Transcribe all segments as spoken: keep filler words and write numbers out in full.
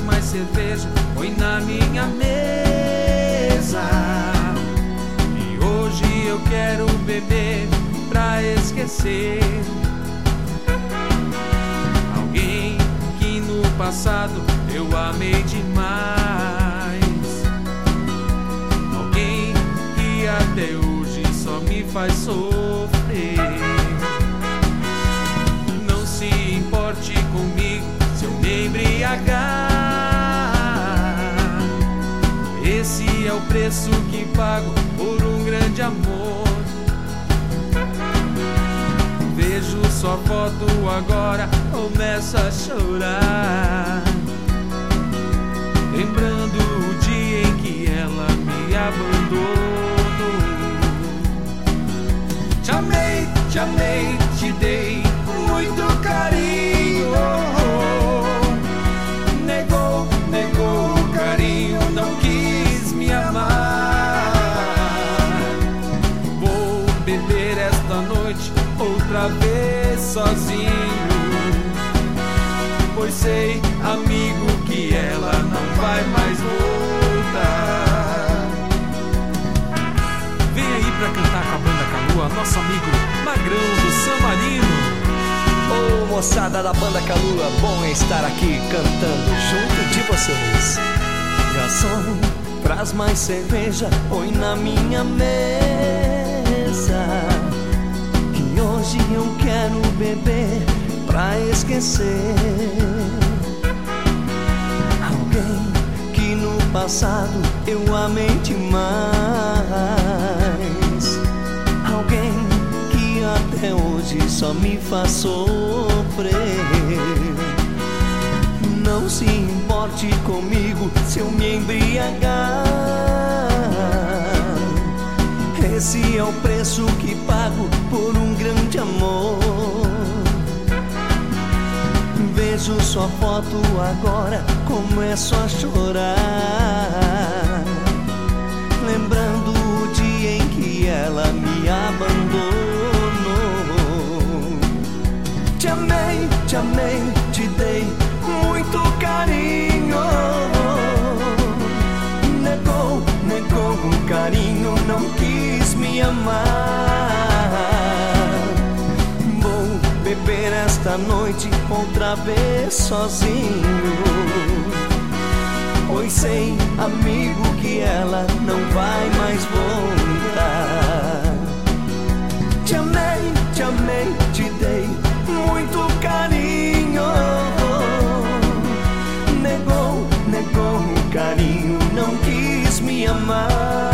traz mais cerveja, põe na minha mesa. E hoje eu quero beber pra esquecer alguém que no passado eu amei demais, alguém que até hoje só me faz sofrer. Não se importe comigo se eu me embriagar, esse é o preço que pago por um grande amor. Vejo sua foto agora, começo a chorar, lembrando o dia em que ela me abandonou. Te amei, te amei, te dei muito carinho. Negou, negou o carinho, não quis me amar. Vou beber esta noite outra vez sozinho, pois sei, amigo, que ela não vai mais voltar. Vem aí pra cantar com a banda Kalua, nosso amigo Magrão do San Marino. Ô, moçada da banda Kalua, bom estar aqui cantando junto de vocês. Garçom, traz mais cerveja, põe na minha mesa, que hoje eu quero beber pra esquecer alguém que no passado eu amei demais, alguém que até hoje só me faz sofrer. Não se importe comigo se eu me embriagar, esse é o preço que pago por um grande amor. Vejo sua foto agora, começo a chorar, lembrando o dia em que ela me abandonou. Te amei, te amei, te dei muito carinho. Negou, negou o carinho, não quis me amar. Vou beber esta noite outra vez sozinho, pois sei, amigo, que ela não vai mais voltar. Te amei, te amei, te dei muito carinho. Negou, negou o carinho, não quis me amar.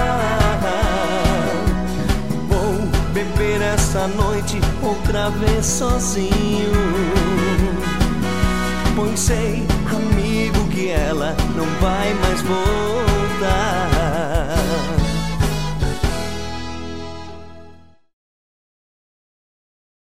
Vou beber essa noite outra vez sozinho, pois sei, amigo, que ela não vai mais voltar.